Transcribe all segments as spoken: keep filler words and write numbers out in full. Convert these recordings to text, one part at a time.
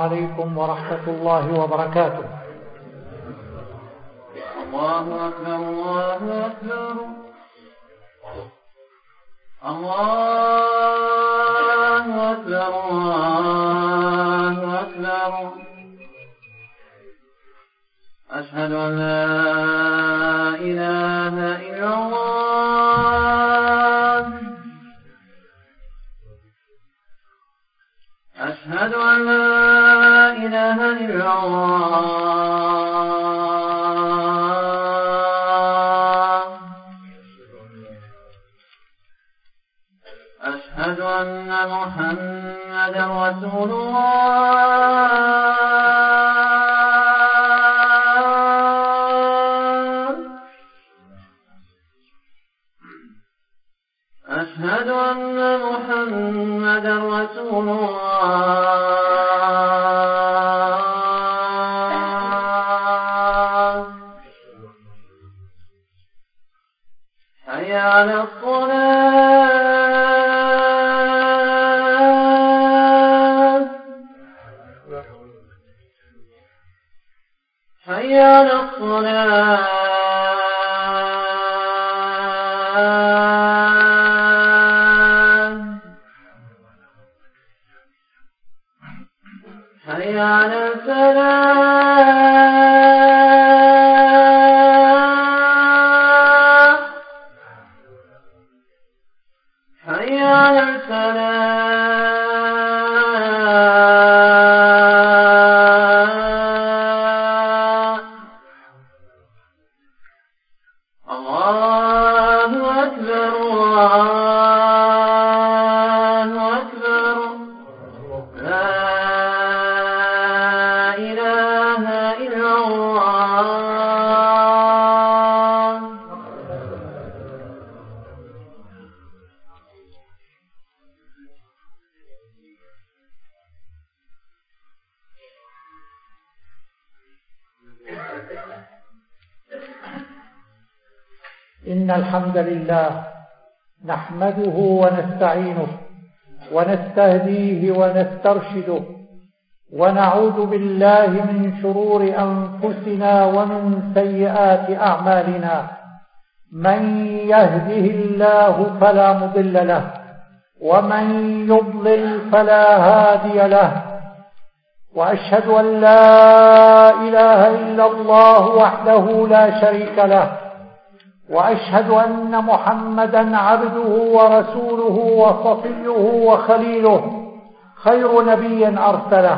عليكم ورحمة الله وبركاته. الله أكبر الله أكبر الله أكبر الله أكبر. أشهد أن لا إله إلا الله أشهد أن لا إله إلا الله أشهد أن محمدا رسول الله أشهد أن محمدا رسول الله حي على الصلاة حي على الصلاة حي على الفلاح حي على الفلاح. الله أكبر الله أكبر لا إله إلا الله. إن الحمد لله نحمده ونستعينه ونستهديه ونسترشده ونعوذ بالله من شرور أنفسنا ومن سيئات أعمالنا. من يهده الله فلا مضل له ومن يضلل فلا هادي له. وأشهد أن لا إله إلا الله وحده لا شريك له وأشهد أن محمدا عبده ورسوله وصفيه وخليله خير نبي أرسله.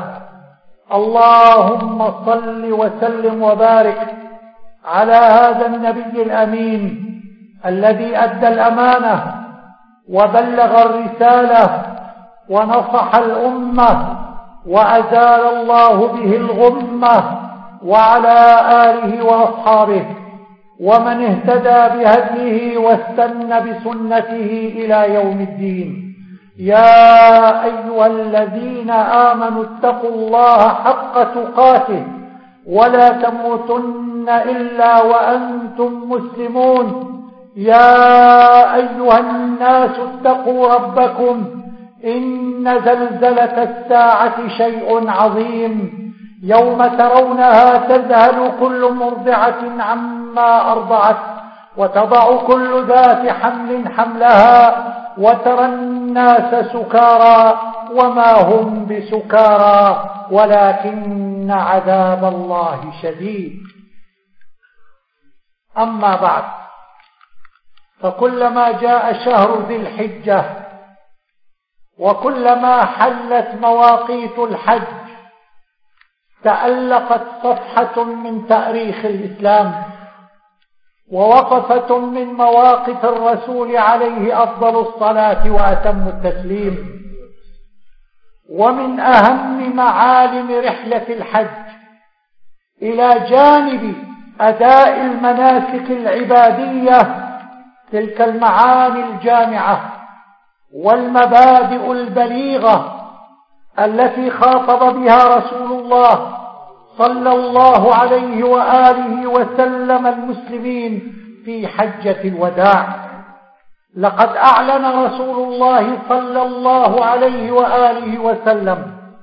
اللهم صل وسلم وبارك على هذا النبي الأمين الذي أدى الأمانة وبلغ الرسالة ونصح الأمة وأزال الله به الغمة، وعلى آله وأصحابه ومن اهتدى بهديه واستنى بسنته إلى يوم الدين. يا أيها الذين آمنوا اتقوا الله حق تقاته ولا تموتن إلا وأنتم مسلمون. يا أيها الناس اتقوا ربكم إن زلزلة الساعة شيء عظيم، يوم ترونها تذهل كل مرضعة عما أرضعت وتضع كل ذات حمل حملها وترى الناس سكارى وما هم بسكارى ولكن عذاب الله شديد. أما بعد، فكلما جاء شهر ذي الحجة وكلما حلت مواقيت الحج تألقت صفحة من تاريخ الإسلام ووقفة من مواقف الرسول عليه أفضل الصلاة وأتم التسليم. ومن أهم معالم رحلة الحج إلى جانب أداء المناسك العبادية تلك المعاني الجامعة والمبادئ البليغة التي خاطب بها رسول الله صلى الله عليه وآله وسلم المسلمين في حجة الوداع. لقد أعلن رسول الله صلى الله عليه وآله وسلم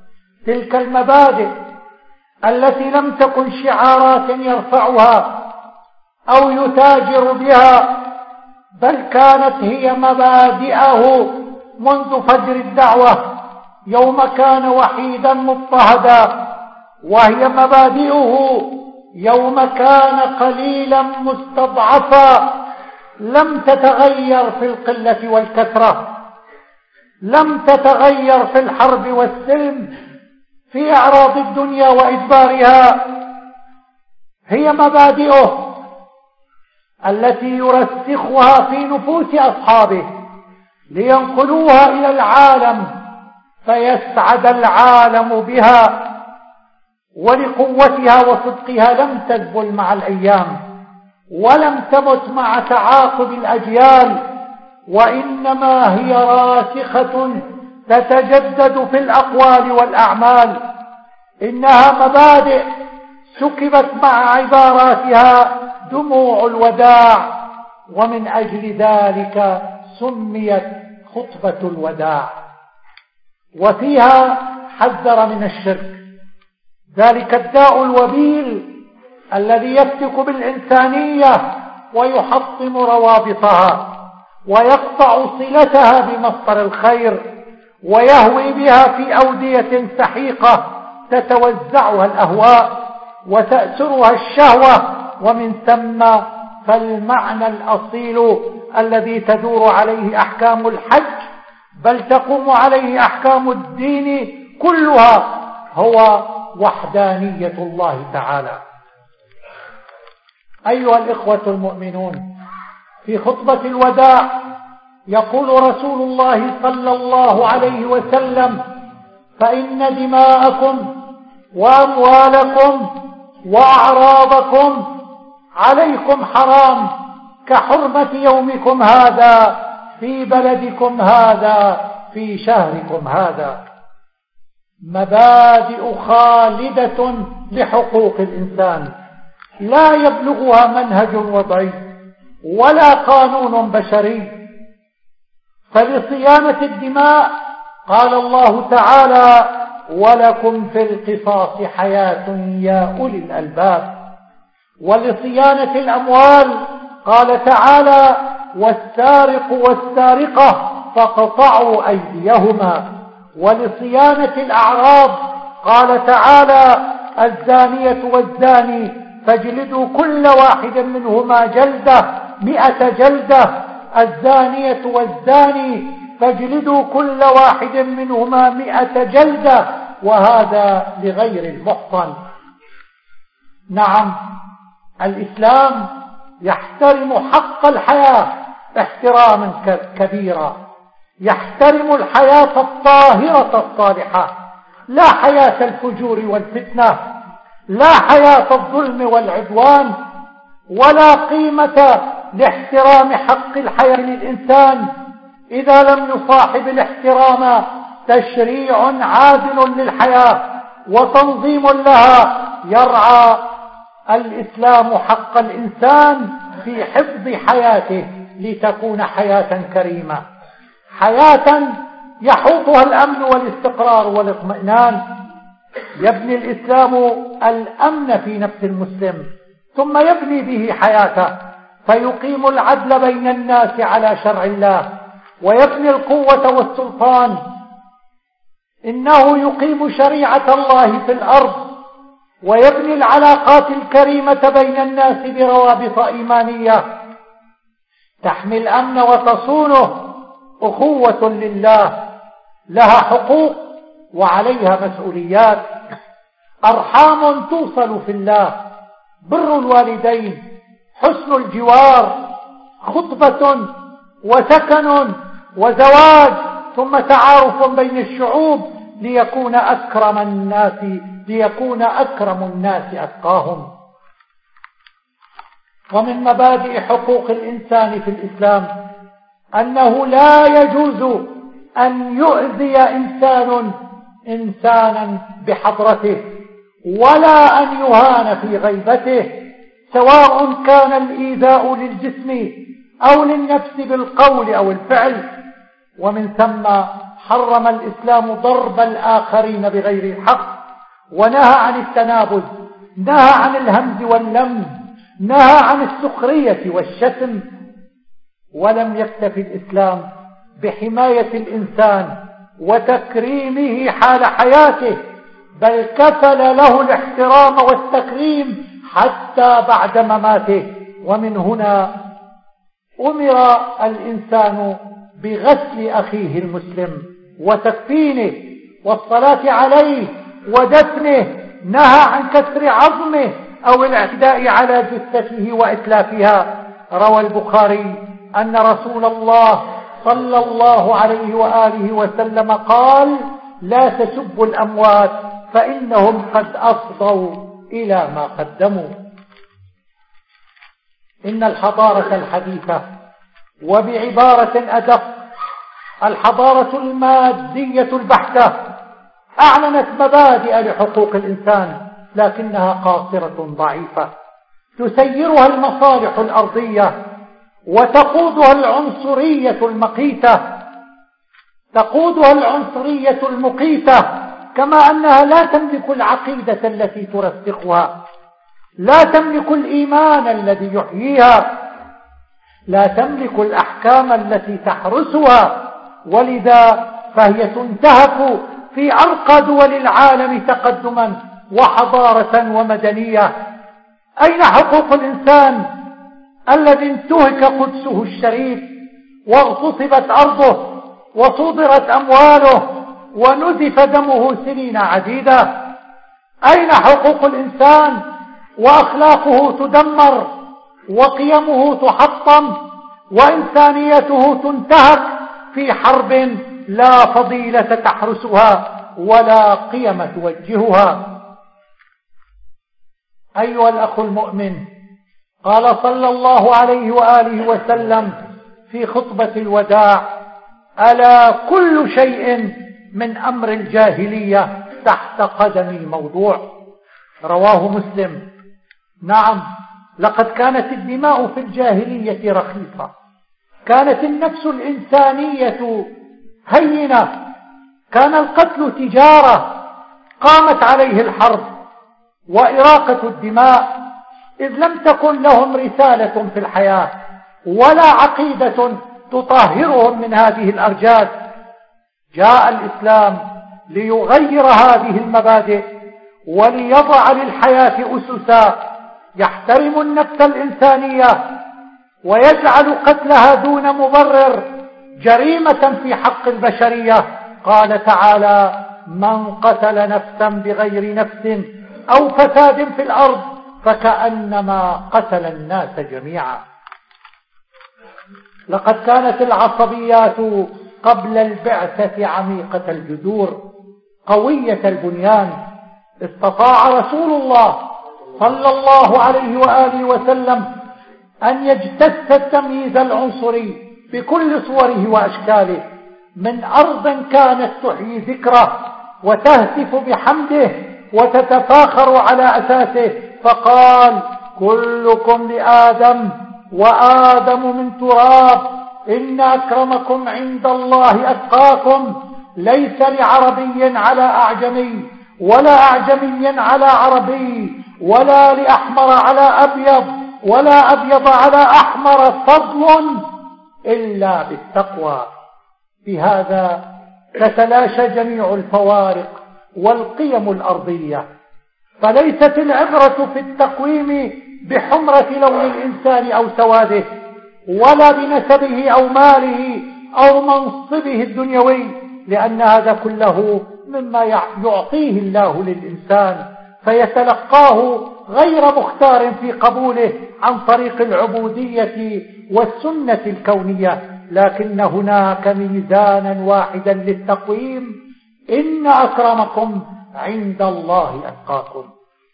تلك المبادئ التي لم تكن شعارات يرفعها أو يتاجر بها، بل كانت هي مبادئه منذ فجر الدعوة يوم كان وحيدا مضطهدا، وهي مبادئه يوم كان قليلا مستضعفا، لم تتغير في القلة والكثرة، لم تتغير في الحرب والسلم، في أعراض الدنيا وإدبارها. هي مبادئه التي يرسخها في نفوس أصحابه لينقلوها إلى العالم فيسعد العالم بها، ولقوتها وصدقها لم تذبل مع الأيام ولم تمت مع تعاقب الأجيال، وإنما هي راسخة تتجدد في الأقوال والأعمال. إنها مبادئ سكبت مع عباراتها دموع الوداع، ومن أجل ذلك سميت خطبة الوداع. وفيها حذر من الشرك، ذلك الداء الوبيل الذي يفتك بالإنسانية ويحطم روابطها ويقطع صلتها بمصدر الخير، ويهوي بها في أودية سحيقة تتوزعها الأهواء وتأسرها الشهوة، ومن ثم فالمعنى الأصيل الذي تدور عليه أحكام الحج بل تقوم عليه أحكام الدين كلها هو وحدانية الله تعالى. أيها الإخوة المؤمنون، في خطبة الوداع يقول رسول الله صلى الله عليه وسلم: فإن دماءكم وأموالكم وأعراضكم عليكم حرام كحرمة يومكم هذا في بلدكم هذا في شهركم هذا. مبادئ خالدة لحقوق الإنسان لا يبلغها منهج وضعي ولا قانون بشري. فلصيانة الدماء قال الله تعالى: ولكم في القصاص حياة يا أولي الألباب. ولصيانة الأموال قال تعالى: والسارق والسارقة فاقطعوا أيديهما. ولصيانة الأعراض قال تعالى: الزانية والزاني فاجلدوا كل واحد منهما جلدة مئة جلدة. الزانية والزاني فاجلدوا كل واحد منهما مئة جلدة، وهذا لغير المحصن. نعم، الإسلام يحترم حق الحياة احتراما كبيرا، يحترم الحياة الطاهرة الصالحة، لا حياة الفجور والفتنة، لا حياة الظلم والعدوان، ولا قيمة لاحترام حق الحياة للإنسان إذا لم يصاحب الاحترام تشريع عادل للحياة وتنظيم لها يرعى الإسلام حق الإنسان في حفظ حياته لتكون حياة كريمة، حياة يحوطها الأمن والاستقرار والاطمئنان. يبني الإسلام الأمن في نفس المسلم ثم يبني به حياته، فيقيم العدل بين الناس على شرع الله، ويبني القوة والسلطان. إنه يقيم شريعة الله في الأرض، ويبني العلاقات الكريمة بين الناس بروابط إيمانية تحمي الأمن وتصونه. أخوة لله لها حقوق وعليها مسؤوليات، أرحام توصل في الله، بر الوالدين، حسن الجوار، خطبة وسكن وزواج، ثم تعارف بين الشعوب ليكون أكرم الناس ليكون أكرم الناس أتقاهم. ومن مبادئ حقوق الإنسان في الإسلام أنه لا يجوز أن يؤذي إنسان إنسانا بحضرته، ولا أن يهان في غيبته، سواء كان الإيذاء للجسم أو للنفس بالقول أو الفعل. ومن ثم حرم الإسلام ضرب الآخرين بغير الحق، ونهى عن التنابز، نهى عن الهمز واللمز، نهى عن السخرية والشتم. ولم يكتف الإسلام بحماية الإنسان وتكريمه حال حياته، بل كفل له الاحترام والتكريم حتى بعد مماته. ومن هنا أمر الإنسان بغسل أخيه المسلم وتكفينه والصلاة عليه ودفنه، نهى عن كسر عظمه أو الاعتداء على جثته وإتلافها. روى البخاري أن رسول الله صلى الله عليه وآله وسلم قال: لا تسبوا الأموات فإنهم قد أفضوا إلى ما قدموا. إن الحضارة الحديثة، وبعبارة أدق الحضارة المادية البحتة، أعلنت مبادئ لحقوق الإنسان، لكنها قاصرة ضعيفة تسيرها المصالح الأرضية وتقودها العنصرية المقيتة تقودها العنصرية المقيتة كما أنها لا تملك العقيدة التي ترسخها، لا تملك الإيمان الذي يحييها، لا تملك الأحكام التي تحرسها، ولذا فهي تنتهك في أرقى دول العالم تقدما وحضارة ومدنية. أين حقوق الإنسان الذي انتهك قدسه الشريف واغتصبت أرضه وصودرت أمواله ونزف دمه سنين عديدة؟ أين حقوق الإنسان وأخلاقه تدمر وقيمه تحطم وإنسانيته تنتهك في حرب لا فضيلة تحرسها ولا قيم توجهها؟ أيها الأخ المؤمن، قال صلى الله عليه وآله وسلم في خطبة الوداع: ألا كل شيء من أمر الجاهلية تحت قدمي موضوع. رواه مسلم. نعم، لقد كانت الدماء في الجاهلية رخيصة، كانت النفس الإنسانية هينة، كان القتل تجارة قامت عليه الحرب وإراقة الدماء، إذ لم تكن لهم رسالة في الحياة ولا عقيدة تطهرهم من هذه الأرجاس. جاء الإسلام ليغير هذه المبادئ وليضع للحياة أسسا يحترم النفس الإنسانية ويجعل قتلها دون مبرر جريمة في حق البشرية. قال تعالى: من قتل نفسا بغير نفس أو فساد في الأرض فكأنما قتل الناس جميعا. لقد كانت العصبيات قبل البعثة عميقة الجذور قوية البنيان. استطاع رسول الله صلى الله عليه وآله وسلم أن يجتث التمييز العنصري بكل صوره وأشكاله، من أرض كانت تحيي ذكره وتهتف بحمده وتتفاخر على أساسه، فقال: كلكم لآدم وآدم من تراب، إن أكرمكم عند الله أتقاكم. ليس لعربي على أعجمي ولا أعجمي على عربي ولا لأحمر على أبيض ولا أبيض على أحمر فضل إلا بالتقوى. بهذا تتلاشى جميع الفوارق والقيم الأرضية، فليست العبرة في التقويم بحمرة لون الإنسان أو سواده، ولا بنسبه أو ماله أو منصبه الدنيوي، لأن هذا كله مما يعطيه الله للإنسان فيتلقاه غير مختار في قبوله عن طريق العبودية والسنة الكونية. لكن هناك ميزانا واحدا للتقويم: إن أكرمكم عند الله أتقاكم.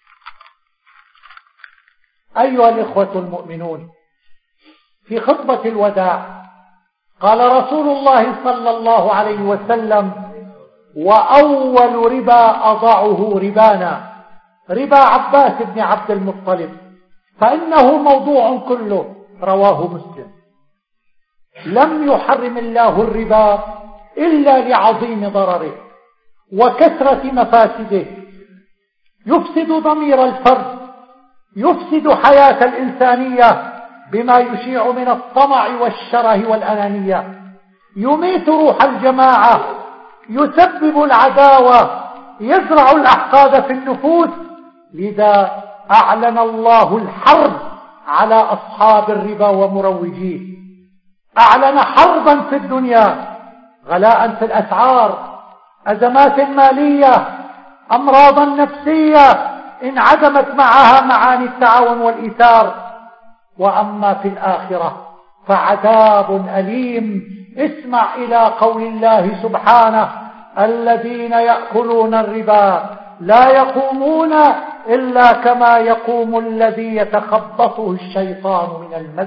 أيها الإخوة المؤمنون، في خطبة الوداع قال رسول الله صلى الله عليه وسلم: وأول ربا أضعه ربانا، ربا عباس بن عبد المطلب، فإنه موضوع كله. رواه مسلم. لم يحرم الله الربا إلا لعظيم ضرره وكثرة مفاسده. يفسد ضمير الفرد، يفسد حياة الإنسانية بما يشيع من الطمع والشره والأنانية، يميت روح الجماعة، يسبب العداوة، يزرع الأحقاد في النفوس. لذا أعلن الله الحرب على أصحاب الربا ومروجيه، أعلن حربا في الدنيا، غلاء في الأسعار، أزمات مالية، أمراضا نفسية انعدمت معها معاني التعاون والإيثار. وأما في الآخرة فعذاب أليم. اسمع إلى قول الله سبحانه: الذين يأكلون الربا لا يقومون إلا كما يقوم الذي يتخبطه الشيطان من المس.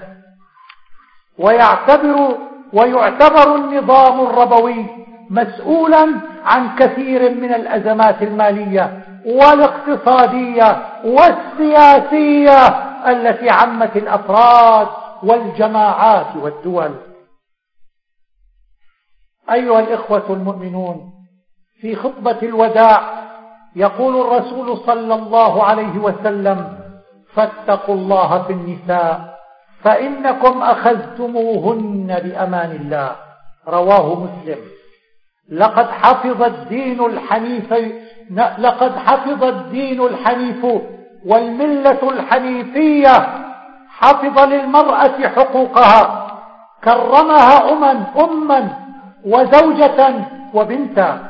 ويعتبر ويعتبر النظام الربوي مسؤولا عن كثير من الأزمات المالية والاقتصادية والسياسية التي عمت الأفراد والجماعات والدول. أيها الإخوة المؤمنون، في خطبة الوداع يقول الرسول صلى الله عليه وسلم: فاتقوا الله في النساء فإنكم أخذتموهن بأمان الله. رواه مسلم. لقد حفظ الدين الحنيف لقد حفظ الدين الحنيف والملة الحنيفية حفظ للمرأة حقوقها، كرمها أما أما وزوجة وبنتا،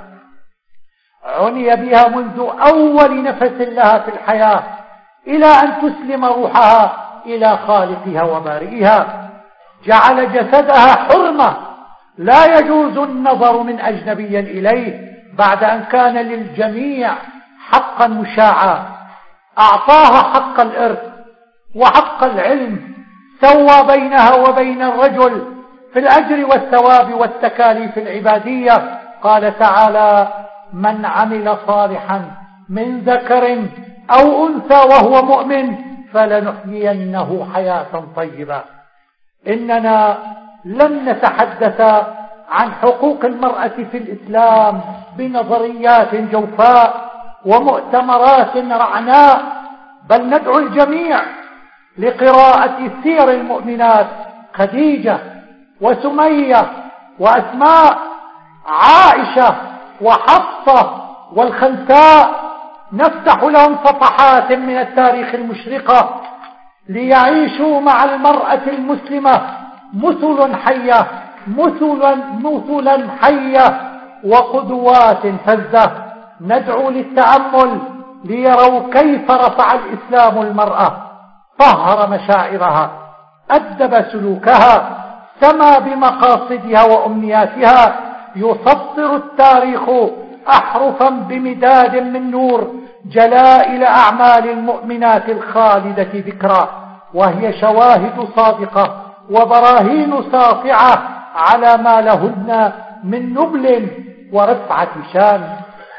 عني بها منذ أول نفس لها في الحياة إلى أن تسلم روحها إلى خالقها وبارئها. جعل جسدها حرمة لا يجوز النظر من أجنبي إليه، بعد أن كان للجميع حقا مشاعا. أعطاها حق الإرث وحق العلم، سوى بينها وبين الرجل في الأجر والثواب والتكاليف العبادية. قال تعالى: من عمل صالحا من ذكر أو أنثى وهو مؤمن فلنحيينه حياة طيبة. إننا لن نتحدث عن حقوق المرأة في الإسلام بنظريات جوفاء ومؤتمرات رعناء، بل ندعو الجميع لقراءة سير المؤمنات خديجة وسمية وأسماء، عائشة وحفصة والخنساء. نفتح لهم صفحات من التاريخ المشرقة ليعيشوا مع المرأة المسلمة مثل حية مثلا مثلا حية وقدوات فزة. ندعو للتأمل ليروا كيف رفع الإسلام المرأة، طهر مشاعرها، أدب سلوكها، سما بمقاصدها وأمنياتها. يسطر التاريخ أحرفا بمداد من نور جلائل أعمال المؤمنات الخالدة ذكرى، وهي شواهد صادقة وبراهين ساطعة على ما لهن من نبل ورفعة شان.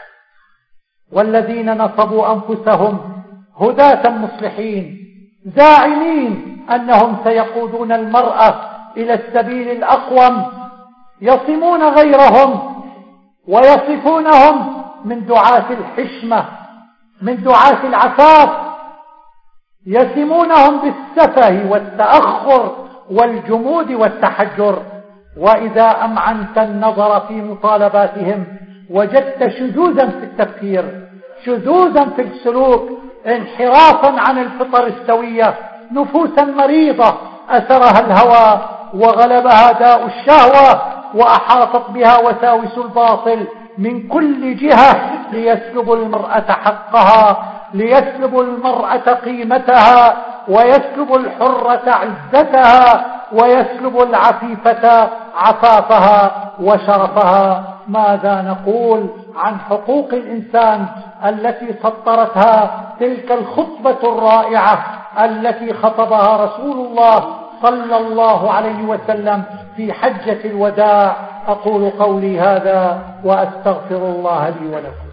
والذين نصبوا أنفسهم هداة مصلحين زاعمين أنهم سيقودون المرأة إلى السبيل الأقوم، يصمون غيرهم ويصفونهم من دعاة الحشمة، من دعاة العفاف، يسمونهم بالسفه والتأخر والجمود والتحجر. وإذا أمعنت النظر في مطالباتهم وجدت شذوذا في التفكير، شذوذا في السلوك، انحرافا عن الفطر السوية، نفوسا مريضة أثرها الهوى وغلبها داء الشهوة وأحاطت بها وساوس الباطل من كل جهة ليسلب المرأة حقها، ليسلب المرأة قيمتها، ويسلب الحرة عزتها، ويسلب العفيفة عفافها وشرفها. ماذا نقول عن حقوق الإنسان التي سطرتها تلك الخطبة الرائعة التي خطبها رسول الله صلى الله عليه وسلم في حجة الوداع؟ أقول قولي هذا وأستغفر الله لي ولكم.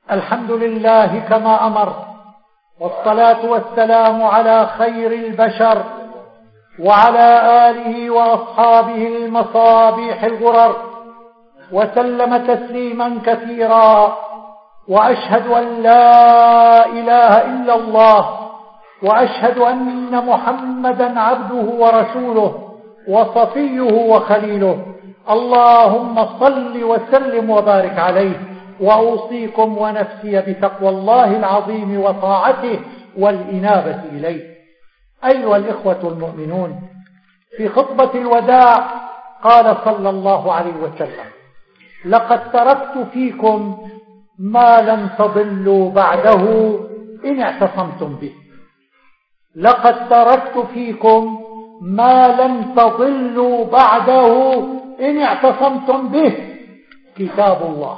الحمد لله كما أمر، والصلاة والسلام على خير البشر وعلى آله وأصحابه المصابيح الغرر، وسلم تسليما كثيرا. وأشهد أن لا إله إلا الله، وأشهد أن محمدا عبده ورسوله وصفيه وخليله. اللهم صل وسلم وبارك عليه، وأوصيكم ونفسي بتقوى الله العظيم وطاعته والإنابة إليه. أيها الإخوة المؤمنون، في خطبة الوداع قال صلى الله عليه وسلم: لقد تركت فيكم ما لم تضلوا بعده إن اعتصمتم به. لقد تركت فيكم ما لم تضلوا بعده إن اعتصمتم به، كتاب الله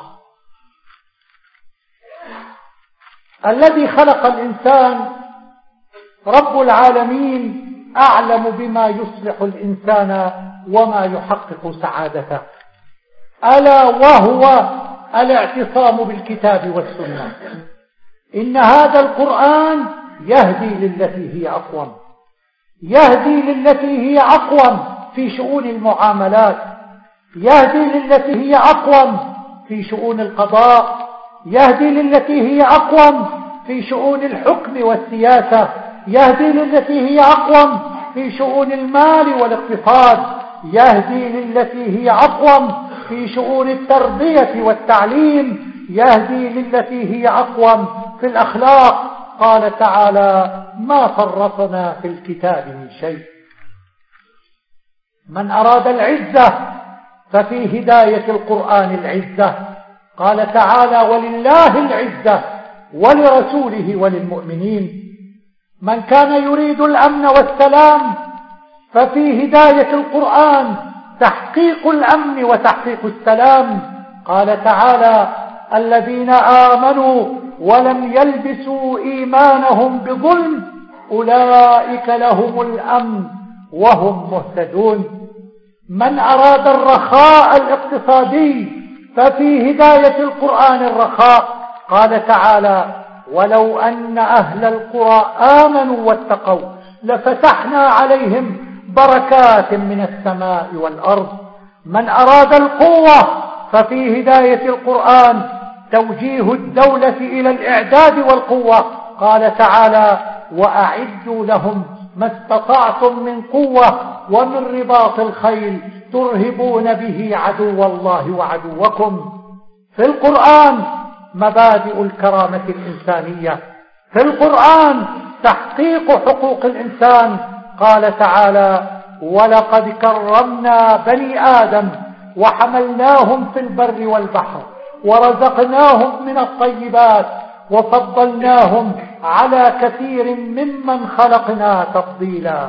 الذي خلق الإنسان. رب العالمين أعلم بما يصلح الإنسان وما يحقق سعادته، ألا وهو الاعتصام بالكتاب والسنة. إن هذا القرآن يهدي للتي هي أقوم، يهدي للتي هي أقوم في شؤون المعاملات، يهدي للتي هي أقوم في شؤون القضاء، يهدي للتي هي أقوم في شؤون الحكم والسياسة، يهدي للتي هي أقوم في شؤون المال والاقتصاد، يهدي للتي هي أقوم في شؤون التربية والتعليم، يهدي للتي هي أقوم في الأخلاق. قال تعالى: ما فرطنا في الكتاب من شيء. من أراد العزة ففي هداية القرآن العزة. قال تعالى: ولله العزة ولرسوله وللمؤمنين. من كان يريد الأمن والسلام ففي هداية القرآن تحقيق الأمن وتحقيق السلام. قال تعالى: الذين آمنوا ولم يلبسوا إيمانهم بظلم أولئك لهم الأمن وهم مهتدون. من أراد الرخاء الاقتصادي ففي هداية القرآن الرخاء. قال تعالى: ولو أن أهل القرى آمنوا واتقوا لفتحنا عليهم بركات من السماء والأرض. من أراد القوة ففي هداية القرآن توجيه الدولة إلى الإعداد والقوة. قال تعالى: وأعدوا لهم ما استطعتم من قوة ومن رباط الخيل ترهبون به عدو الله وعدوكم. في القرآن مبادئ الكرامة الإنسانية، في القرآن تحقيق حقوق الإنسان. قال تعالى: ولقد كرمنا بني آدم وحملناهم في البر والبحر ورزقناهم من الطيبات وفضلناهم على كثير ممن خلقنا تفضيلا.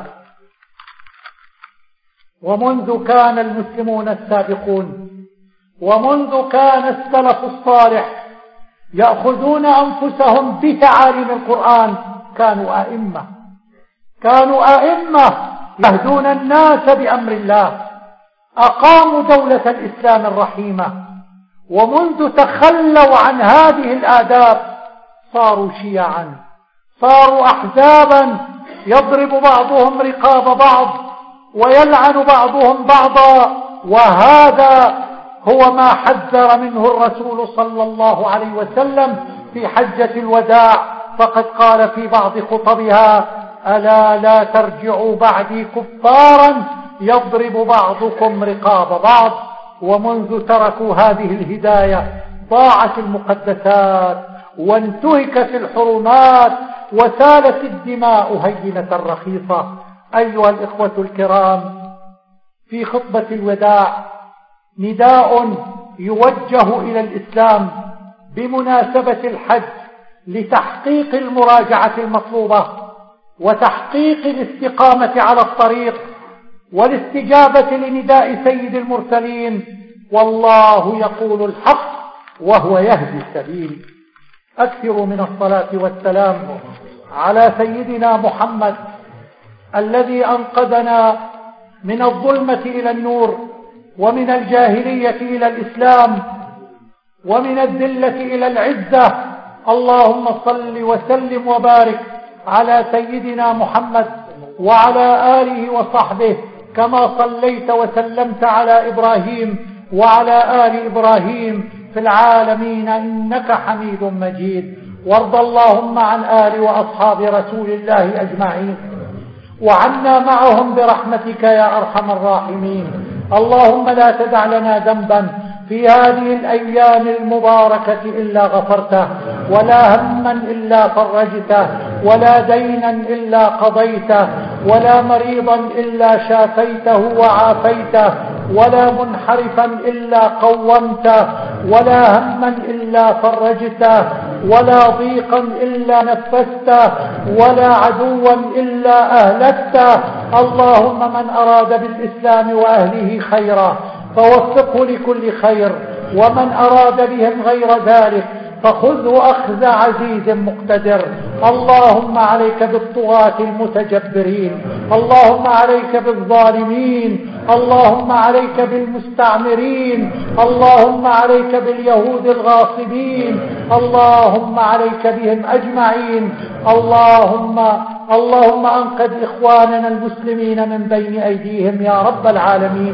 ومنذ كان المسلمون السابقون ومنذ كان السلف الصالح يأخذون أنفسهم بتعاليم القرآن كانوا أئمة، كانوا أئمة يهدون الناس بأمر الله، أقاموا دولة الإسلام الرحيمة. ومنذ تخلوا عن هذه الآداب صاروا شيعا، صاروا أحزابا يضرب بعضهم رقاب بعض ويلعن بعضهم بعضا. وهذا هو ما حذر منه الرسول صلى الله عليه وسلم في حجة الوداع، فقد قال في بعض خطبها: ألا لا ترجعوا بعدي كفارا يضرب بعضكم رقاب بعض. ومنذ تركوا هذه الهداية ضاعت المقدسات وانتهكت الحرمات وسالت الدماء هينة رخيصة. أيها الإخوة الكرام، في خطبة الوداع نداء يوجه إلى الإسلام بمناسبة الحج لتحقيق المراجعة المطلوبة وتحقيق الاستقامة على الطريق والاستجابة لنداء سيد المرسلين. والله يقول الحق وهو يهدي السبيل. أكثروا من الصلاة والسلام على سيدنا محمد الذي أنقذنا من الظلمة إلى النور، ومن الجاهلية إلى الإسلام، ومن الذلة إلى العزة، اللهم صل وسلم وبارك على سيدنا محمد وعلى آله وصحبه كما صليت وسلمت على إبراهيم وعلى آل إبراهيم في العالمين إنك حميد مجيد. وارض اللهم عن آل وأصحاب رسول الله أجمعين وعنا معهم برحمتك يا أرحم الراحمين. اللهم لا تدع لنا ذنبا في هذه الأيام المباركة إلا غفرته، ولا هما إلا فرجته، ولا دينا إلا قضيته، ولا مريضا إلا شافيته وعافيته، ولا منحرفا إلا قومته، ولا هما إلا فرجته، ولا ضيقا إلا نفسته، ولا عدوا إلا أهلكته. اللهم من أراد بالإسلام وأهله خيرا فوفقه لكل خير، ومن أراد بهم غير ذلك فخذه أخذ عزيز مقتدر. اللهم عليك بالطغاة المتجبرين، اللهم عليك بالظالمين، اللهم عليك بالمستعمرين، اللهم عليك باليهود الغاصبين، اللهم عليك بهم أجمعين. اللهم اللهم أنقذ إخواننا المسلمين من بين أيديهم يا رب العالمين.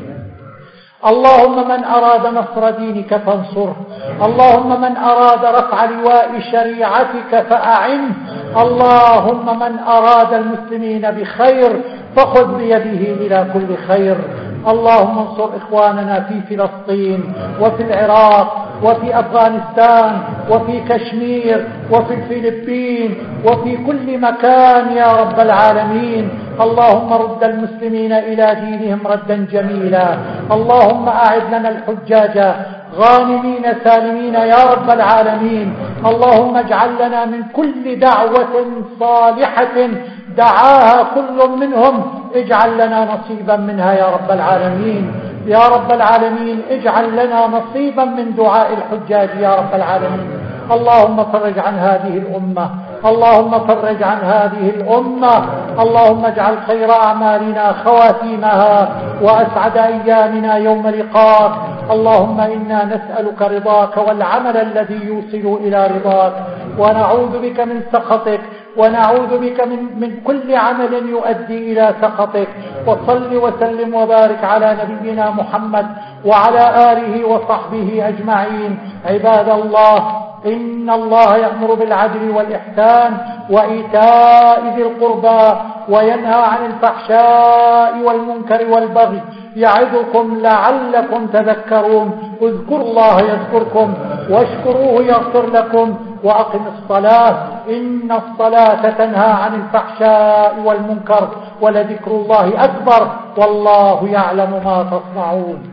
اللهم من أراد نصر دينك فانصره، اللهم من أراد رفع لواء شريعتك فأعنه، اللهم من أراد المسلمين بخير فخذ بيده إلى كل خير. اللهم انصر إخواننا في فلسطين وفي العراق وفي أفغانستان وفي كشمير وفي الفلبين وفي كل مكان يا رب العالمين. اللهم رد المسلمين إلى دينهم ردا جميلا. اللهم أعد لنا الحجاج غانمين سالمين يا رب العالمين. اللهم اجعل لنا من كل دعوة صالحة دعاها كل منهم اجعل لنا نصيبا منها يا رب العالمين. يا رب العالمين اجعل لنا نصيبا من دعاء الحجاج يا رب العالمين. اللهم فرج عن هذه الأمة، اللهم فرج عن هذه الأمة. اللهم اجعل خير أعمالنا خواتيمها وأسعد أيامنا يوم لقاك. اللهم إنا نسألك رضاك والعمل الذي يوصل إلى رضاك، ونعوذ بك من سخطك، ونعوذ بك من, من كل عمل يؤدي إلى سخطك. وصل وسلم وبارك على نبينا محمد وعلى آله وصحبه أجمعين. عباد الله، إن الله يأمر بالعدل والإحسان وإيتاء ذي القربى وينهى عن الفحشاء والمنكر والبغي يعظكم لعلكم تذكرون. اذكروا الله يذكركم واشكروه يغفر لكم وأقم الصلاة إن الصلاة تنهى عن الفحشاء والمنكر ولذكر الله أكبر والله يعلم ما تصنعون.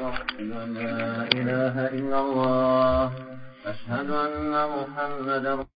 لا إله إلا الله. أشهد أن محمدا